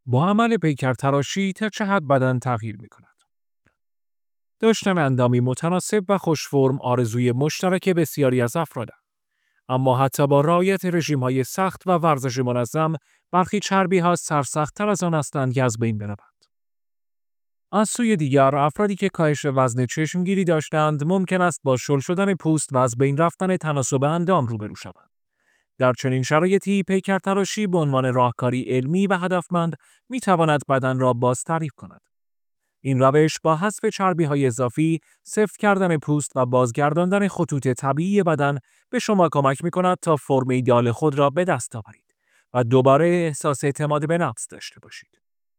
با عمل پیکرتراشی تا چه حد بدن تغییر می‌کند؟ داشتن اندامی متناسب و خوش‌فرم آرزوی مشترک بسیاری از افراد است. اما حتی با رعایت رژیم‌های سخت و ورزش منظم، برخی چربی‌ها سرسخت‌تر از آن هستند که از بین بروند. از سوی دیگر، افرادی که کاهش وزن چشمگیری داشتند، ممکن است با شل شدن پوست و از بین رفتن تناسب اندام روبرو شوند. در چنین شرایطی پیکرتراشی به عنوان راهکاری علمی و هدفمند می‌تواند بدن را باز تعریف کند. این روش با حذف چربی‌های اضافی، سفت کردن پوست و بازگرداندن خطوط طبیعی بدن به شما کمک می‌کند تا فرم ایدئال خود را به دست آورید و دوباره احساس اعتماد به نفس داشته باشید.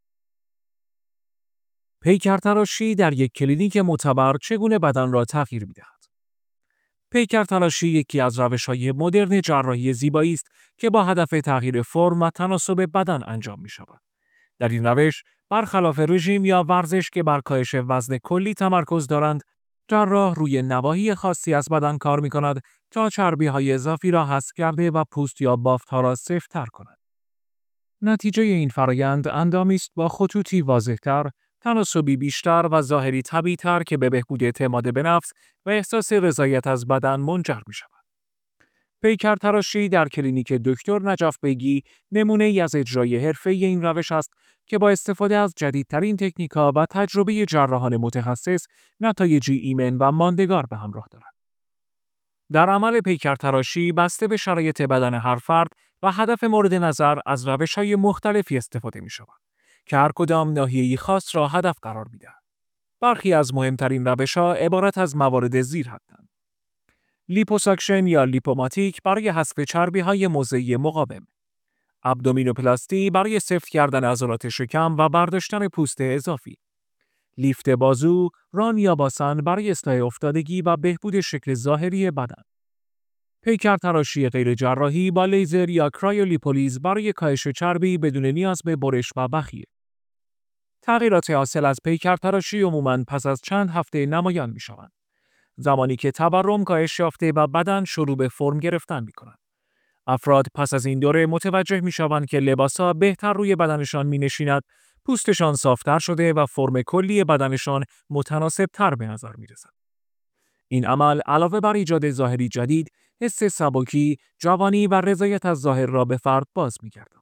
پیکرتراشی در یک کلینیک معتبر چگونه بدن را تغییر می‌دهد؟ پیکرتراشی یکی از روش‌های مدرن جراحی زیبایی است که با هدف تغییر فرم و تناسب بدن انجام می‌شود. در این روش، برخلاف رژیم یا ورزش که بر کاهش وزن کلی تمرکز دارند، جراح روی نواحی خاصی از بدن کار می‌کند تا چربی‌های اضافی را حذف کرده و پوست یا بافت‌ها را سفت‌تر کند. نتیجه این فرایند اندامی است با خطوطی واضح‌تر، تناسبی بیشتر و ظاهری طبیعی‌تر که به بهبود اعتماد به نفس و احساس رضایت از بدن منجر می‌شود. پیکرتراشی در کلینیک دکتر نجف بیگی نمونه‌ای از اجرای حرفه‌ای این روش است که با استفاده از جدیدترین تکنیک‌ها و تجربه جراحان متخصص، نتایجی ایمن و ماندگار به همراه دارد. در عمل پیکرتراشی بسته به شرایط بدن هر فرد و هدف مورد نظر از روش‌های مختلفی استفاده می‌شود که هر کدام ناحیه‌ای خاص را هدف قرار می‌دهد. برخی از مهمترین روش‌ها عبارت از موارد زیر هستند: لیپوساکشن یا لیپوماتیک برای حذف چربی‌های مضری مقاوم، ابدومینوپلاستی برای سفت کردن عضلات شکم و برداشتن پوست اضافی، لیفت بازو، ران یا باسن برای اصلاح افتادگی و بهبود شکل ظاهری بدن. پیکرتراشی غیر جراحی با لیزر یا کرایولیپولیز برای کاهش چربی بدون نیاز به برش و بخیه. تغییرات حاصل از پیکرتراشی عموماً پس از چند هفته نمایان می‌شوند، زمانی که تورم کاهش یافته و بدن شروع به فرم گرفتن می‌کند. افراد پس از این دوره متوجه می‌شوند که لباس‌ها بهتر روی بدنشان می‌نشیند، پوستشان صافتر شده و فرم کلی بدنشان متناسب‌تر به نظر می‌رسد. این عمل علاوه بر ایجاد ظاهری جدید، حس سبکی، جوانی و رضایت از ظاهر را به فرد باز می‌گرداند.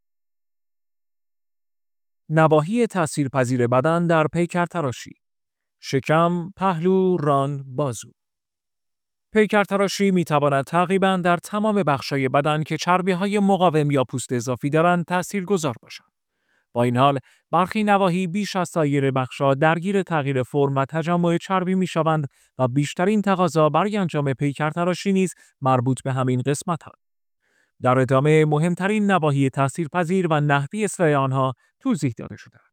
نواحی تأثیرپذیر بدن در پیکرتراشی: شکم، پهلو، ران، بازو. پیکرتراشی می‌تواند تقریباً در تمام بخش‌های بدن که چربی‌های مقاوم یا پوست اضافی دارند تأثیرگذار باشد. با این حال، برخی نواحی بیش از سایر بخش‌ها درگیر تغییر فرم و تجمع چربی می‌شوند و بیشترین تقاضا برای انجام پیکرتراشی نیز مربوط به همین قسمت است. در ادامه مهمترین نواحی تأثیرپذیر و نحوی اصلاح آنها توضیح داده شده است.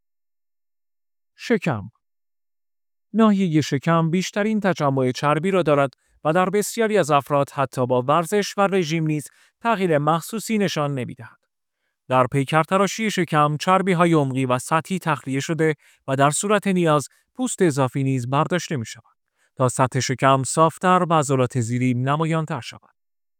شکم: ناحیه شکم بیشترین تجمع چربی را دارد و در بسیاری از افراد حتی با ورزش و رژیم نیز تغییر محسوسی نشان نمی‌دهد. در پیکرتراشی شکم چربی‌های عمقی و سطحی تخلیه شده و در صورت نیاز پوست اضافی نیز برداشته می‌شود تا سطح شکم صافتر و عضلات زیری نمایان‌تر شود.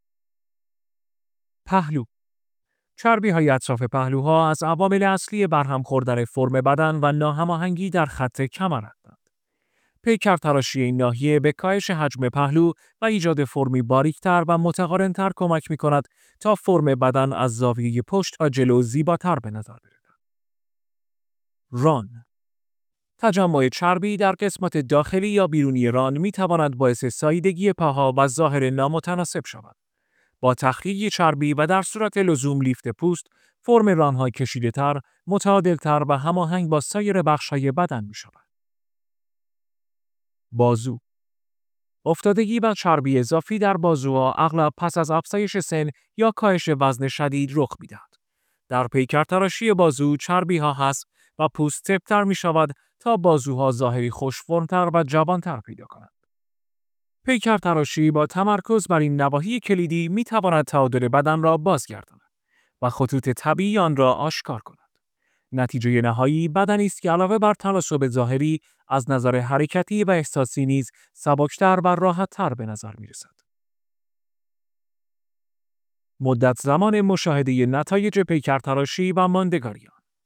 پهلو: چربی‌های اطراف پهلوها از عوامل اصلی برهم خوردن فرم بدن و ناهماهنگی در خط کمر هستند. پیکرتراشی این ناحیه به کاهش حجم پهلو و ایجاد فرمی باریکتر و متقارن‌تر کمک می‌کند تا فرم بدن از زاویه پشت تا جلو زیباتر به نظر برسد. ران: تجمع چربی در قسمت داخلی یا بیرونی ران می‌تواند باعث ساییدگی پاها و ظاهر نامتناسب شود. با تخلیه چربی و در صورت لزوم لیفت پوست، فرم ران‌ها کشیده‌تر، متعادل‌تر و هماهنگ با سایر بخش‌های بدن می‌شود. بازو: افتادگی و چربی اضافی در بازوها اغلب پس از افزایش سن یا کاهش وزن شدید رخ می‌دهد. در پیکرتراشی بازو چربی‌ها حذف و پوست سفت‌تر می‌شود تا بازوها ظاهری خوش‌فرم‌تر و جوان‌تر پیدا کنند. پیکرتراشی با تمرکز بر این نواحی کلیدی می‌تواند تعادل بدن را بازگرداند و خطوط طبیعی آن را آشکار کند. نتیجه نهایی بدنی است که علاوه بر تناسب ظاهری، از نظر حرکتی و احساسی نیز سبکتر و راحت‌تر به نظر می‌رسد. مدت زمان مشاهده نتایج پیکرتراشی و ماندگاری آن: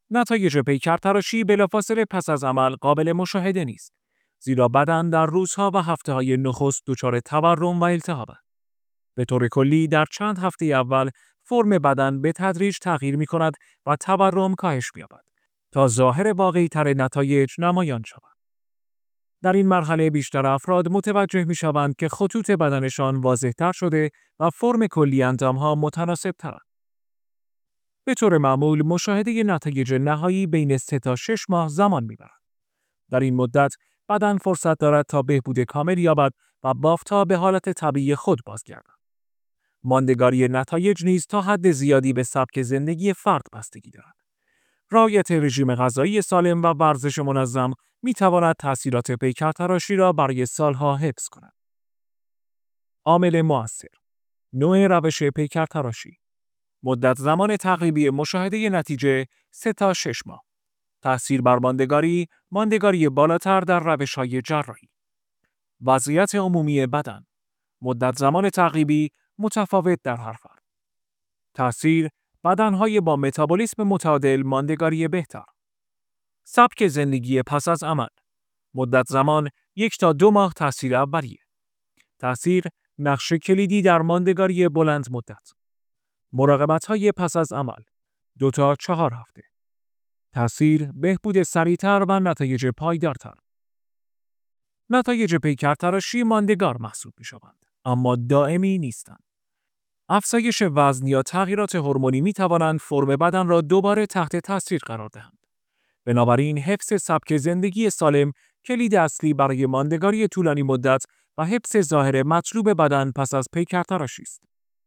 نتایج پیکرتراشی بلافاصله پس از عمل قابل مشاهده نیست، زیرا بدن در روزها و هفته‌های نخست دچار تورم و التهاب است. به طور کلی در چند هفته اول فرم بدن به تدریج تغییر می‌کند و تورم کاهش می‌یابد تا ظاهر واقعی‌تر نتایج نمایان شود. در این مرحله بیشتر افراد متوجه می‌شوند که خطوط بدنشان واضح‌تر شده و فرم کلی اندام‌ها متناسب‌تر. به طور معمول مشاهده نتایج نهایی بین 3 تا 6 ماه زمان می‌برد. در این مدت بدن فرصت دارد تا بهبود کامل یابد و بافت‌ها به حالت طبیعی خود بازگردد. ماندگاری نتایج نیز تا حد زیادی به سبک زندگی فرد بستگی دارد. رعایت رژیم غذایی سالم و ورزش منظم می‌تواند تأثیرات پیکرتراشی را برای سالها حفظ کند. عامل مؤثر: نوع روش پیکرتراشی، مدت زمان تقریبی مشاهده نتیجه 3 تا 6 ماه. تأثیر بر ماندگاری بالاتر در روش‌های جراحی. وضعیت عمومی بدن، مدت زمان تقریبی متفاوت در هر فرد. تأثیر: بدن‌های با متابولیسم متعادل ماندگاری بهتر. سبک زندگی پس از عمل، مدت زمان 1 تا 2 ماه تأثیر اولیه. تأثیر: نقش کلیدی در ماندگاری بلند مدت. مراقبت‌های پس از عمل 2 تا 4 هفته. تأثیر: بهبود سریعتر و نتایج پایدارتر. نتایج پیکرتراشی ماندگار محسوب می‌شوند، اما دائمی نیستند. افزایش وزن یا تغییرات هورمونی می‌توانند فرم بدن را دوباره تحت تاثیر قرار دهند. بنابراین حفظ سبک زندگی سالم کلید اصلی برای ماندگاری طولانی مدت و حفظ ظاهر مطلوب بدن پس از پیکرتراشی است.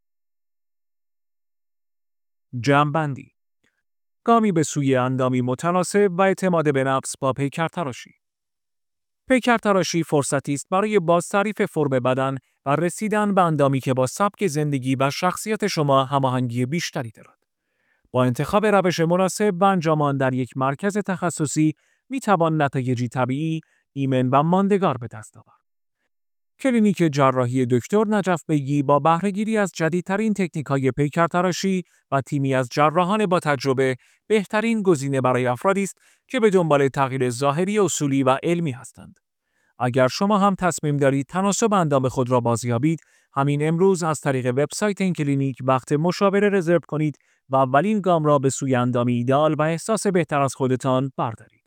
جمع‌بندی: گامی به سوی اندامی متناسب و اعتماد به نفس با پیکرتراشی. پیکرتراشی فرصتی است برای بازتعریف فرم بدن و رسیدن به اندامی که با سبک زندگی و شخصیت شما هماهنگی بیشتری دارد. با انتخاب روش مناسب و انجام آن در یک مرکز تخصصی می‌توان نتایجی طبیعی، ایمن و ماندگار به دست آورد. کلینیک جراحی دکتر نجف بیگی با بهره‌گیری از جدیدترین تکنیک‌های پیکرتراشی و تیمی از جراحان با تجربه، بهترین گزینه برای افرادی است که به دنبال تغییر ظاهری اصولی و علمی هستند. اگر شما هم تصمیم دارید تناسب اندام خود را بازیابید، همین امروز از طریق وبسایت این کلینیک وقت مشاوره رزرو کنید و اولین گام را به سوی اندامی ایدئال و احساس بهتر از خودتان بردارید.